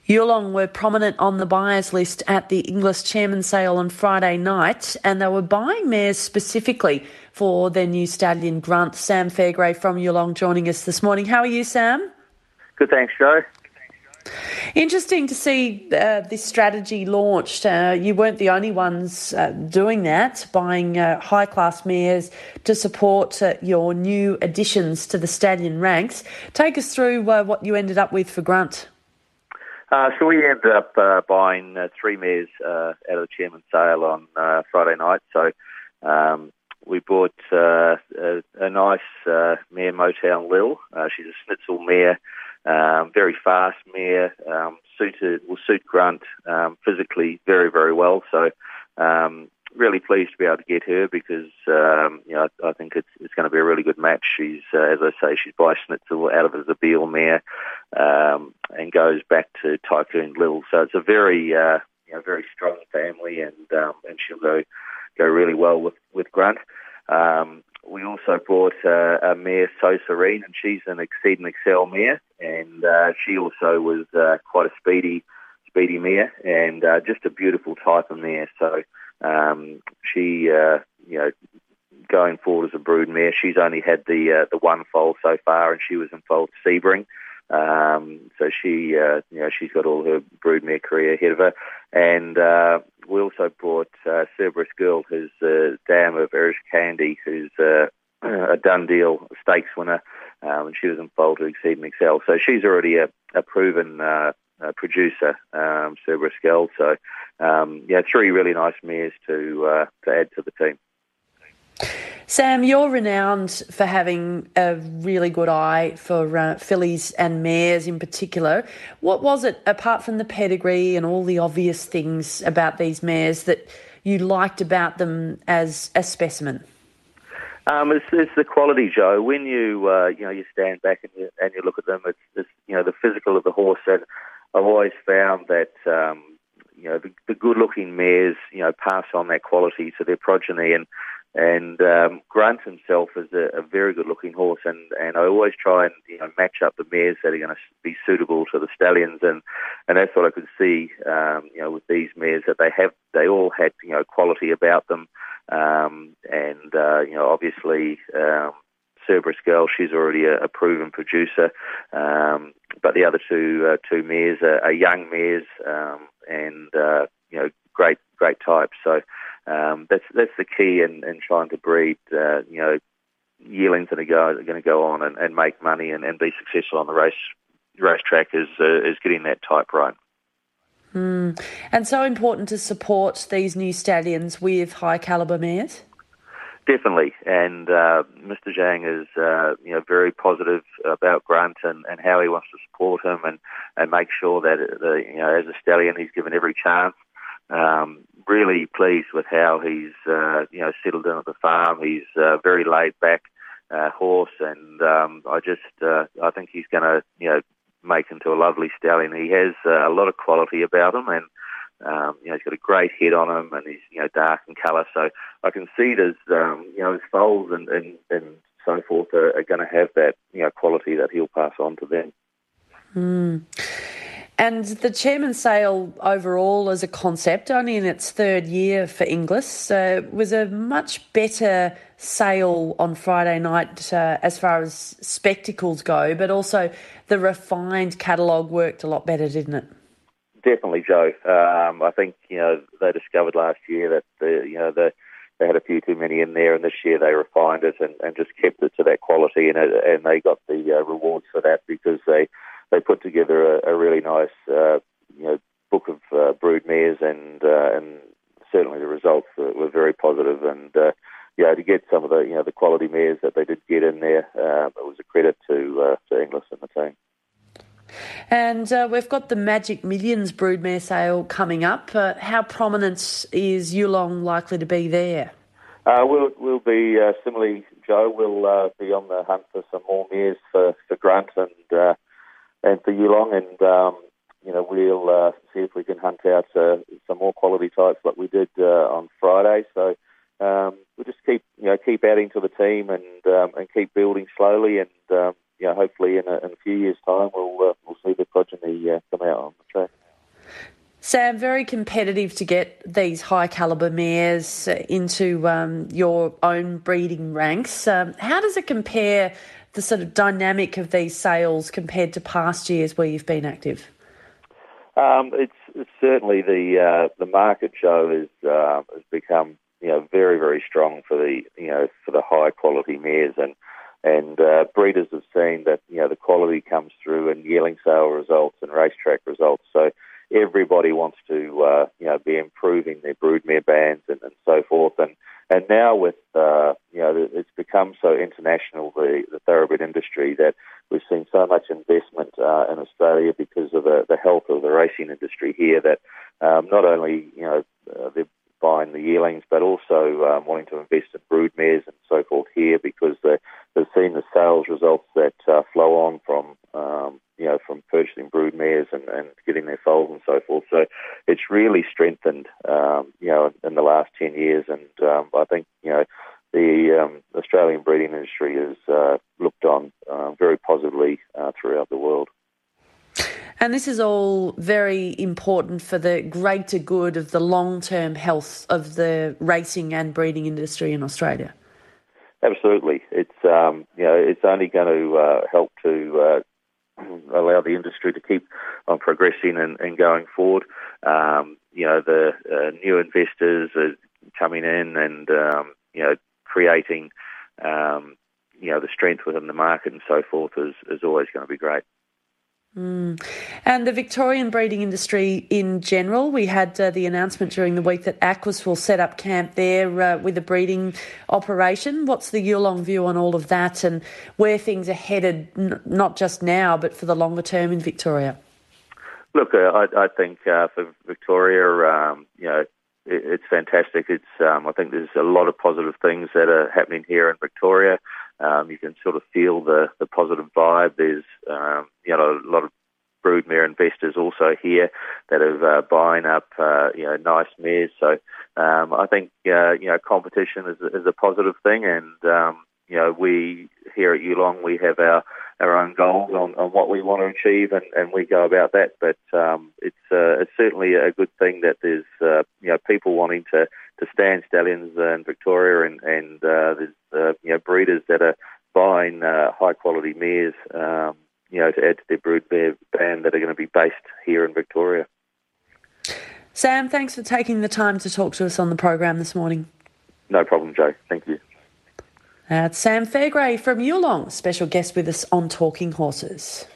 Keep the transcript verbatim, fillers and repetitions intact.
Yulong were prominent on the buyers list at the Inglis Chairman sale on Friday night, and they were buying mares specifically for their new stallion Grunt. Sam Fairgrave from Yulong joining us this morning. How are you, Sam? Good, thanks, Joe. Interesting to see uh, this strategy launched. Uh, you weren't the only ones uh, doing that, buying uh, high-class mares to support uh, your new additions to the stallion ranks. Take us through uh, what you ended up with for Grunt. Uh, so we ended up uh, buying uh, three mares uh, out of the Chairman's sale on uh, Friday night. So um, we bought uh, a, a nice uh, mare, Motown Lil. Uh, she's a schnitzel mare, um, very fast mare, um, suited will suit Grunt um, physically very, very well. So um, really pleased to be able to get her because um, you know I, I think it's it's going to be a really good match. She's uh, as I say, she's by Schnitzel out of a Zabeel mare. Um, and goes back to Tycoon Lil. So it's a very, uh, you know, very strong family, and um, and she'll go go really well with with Grunt. Um, we also bought uh, a mare, So Serene, and she's an Exceed and Excel mare, and uh, she also was uh, quite a speedy speedy mare, and uh, just a beautiful type of mare. So um, she, uh, you know. Going forward as a brood mare, she's only had the uh, the one foal so far, and she was in foal to Sebring. Um, so she, uh, you know, she's got all her broodmare career ahead of her. And uh, we also brought uh, Cerberus Girl, who's the dam of Irish Candy, who's uh, a done deal stakes winner, um, and she was in foal to Exceed and Excel. So she's already a, a proven uh, uh, producer, um, Cerberus Girl. So um, yeah, three really nice mares to uh, to add to the team. Sam, you're renowned for having a really good eye for uh, fillies and mares in particular. What was it, apart from the pedigree and all the obvious things about these mares, that you liked about them as a specimen? Um, it's, it's the quality, Joe. When you uh, you know you stand back and you, and you look at them, it's, it's you know the physical of the horse. And I've always found that um, you know the, the good-looking mares you know pass on that quality to their progeny. And And um, Grunt himself is a, a very good-looking horse, and, and I always try and you know match up the mares that are going to be suitable to the stallions, and, and that's what I could see, um, you know, with these mares, that they have they all had you know quality about them, um, and uh, you know obviously um, Cerberus Girl, she's already a, a proven producer, um, but the other two uh, two mares are, are young mares, um, and uh, you know great great types. So. Um, that's that's the key in, in trying to breed, uh, you know, yearlings that are, go, are going to go on and, and make money and, and be successful on the race racetrack is uh, is getting that type right. Mm. And so important to support these new stallions with high calibre mares. Definitely, and uh, Mister Zhang is uh, you know very positive about Grunt and, and how he wants to support him and, and make sure that the, you know as a stallion he's given every chance. Um, really pleased with how he's, uh, you know, settled in at the farm. He's a very laid-back uh, horse, and um, I just, uh, I think he's going to, you know, make into a lovely stallion. He has uh, a lot of quality about him, and um, you know, he's got a great head on him, and he's, you know, dark in colour. So I can see there's, um, you know, his foals and, and, and so forth are, are going to have that, you know, quality that he'll pass on to them. Mm. And the Chairman's sale overall as a concept, only in its third year for Inglis, uh, was a much better sale on Friday night uh, as far as spectacles go, but also the refined catalogue worked a lot better, didn't it? Definitely, Joe. Um, I think, you know, they discovered last year that, the, you know, the, they had a few too many in there, and this year they refined it and, and just kept it to that quality, and, it, and they got the uh, rewards for that because they They put together a, a really nice, uh, you know, book of uh, brood mares, and uh, and certainly the results were, were very positive. And uh, yeah, to get some of the you know the quality mares that they did get in there, uh, it was a credit to uh, to Inglis and the team. And uh, we've got the Magic Millions broodmare sale coming up. Uh, how prominent is Yulong likely to be there? Uh, we'll we'll be uh, similarly, Joe. We'll uh, be on the hunt for some more mares for, for Grunt and. Uh, And for Yulong, and um, you know we'll uh, see if we can hunt out uh, some more quality types like we did uh, on Friday. So um, we'll just keep you know keep adding to the team and um, and keep building slowly, and um, you know hopefully in a, in a few years' time we'll uh, we'll see the progeny uh, come out on the track. Sam, very competitive to get these high calibre mares into um, your own breeding ranks. Um, how does it compare, the sort of dynamic of these sales compared to past years where you've been active? Um, it's, it's certainly the uh, the market show is uh, has become you know very very strong for the you know for the high quality mares, and and uh, breeders have seen that you know the quality comes through in yearling sale results and racetrack results. So everybody wants to uh, you know be improving their broodmare bands and, and so forth, and and now with uh, you know it's become so international, the, the thoroughbred industry, that we've seen so much investment uh, in Australia because of the, the health of the racing industry here, that um, not only you know uh, they're buying the yearlings, but also um, wanting to invest in broodmares and so forth here, because they, they've seen the sales results that uh, flow on from um, you know from purchasing broodmares and, and getting their foals and so forth. So it's really strengthened um, you know in, in the last ten years, and um, I think you know the um, Australian breeding industry is uh, looked on uh, very positively uh, throughout the world. And this is all very important for the greater good of the long-term health of the racing and breeding industry in Australia. Absolutely, it's um, you know it's only going to uh, help to uh, allow the industry to keep on progressing and, and going forward. Um, you know the uh, new investors are coming in and um, you know creating um, you know the strength within the market and so forth is, is always going to be great. Mm. And the Victorian breeding industry in general, we had uh, the announcement during the week that Aquis will set up camp there uh, with a breeding operation. What's the Yulong view on all of that and where things are headed, n- not just now, but for the longer term in Victoria? Look, uh, I, I think uh, for Victoria, um, you know, it, it's fantastic. It's um, I think there's a lot of positive things that are happening here in Victoria. Um, you can sort of feel the, the positive vibe. There's um, you know a lot of broodmare investors also here that are uh, buying up uh, you know nice mares. So um, I think uh, you know competition is, is a positive thing, and um, you know we here at Yulong we have our, our own goals on, on what we want to achieve, and, and we go about that. But um, it's uh, it's certainly a good thing that there's uh, you know people wanting to. to stand stallions in Victoria, and, and uh, there's uh, you know breeders that are buying uh, high quality mares, um, you know, to add to their broodmare band that are going to be based here in Victoria. Sam, thanks for taking the time to talk to us on the program this morning. No problem, Joe. Thank you. Uh, Sam Fairgrave from Yulong, special guest with us on Talking Horses.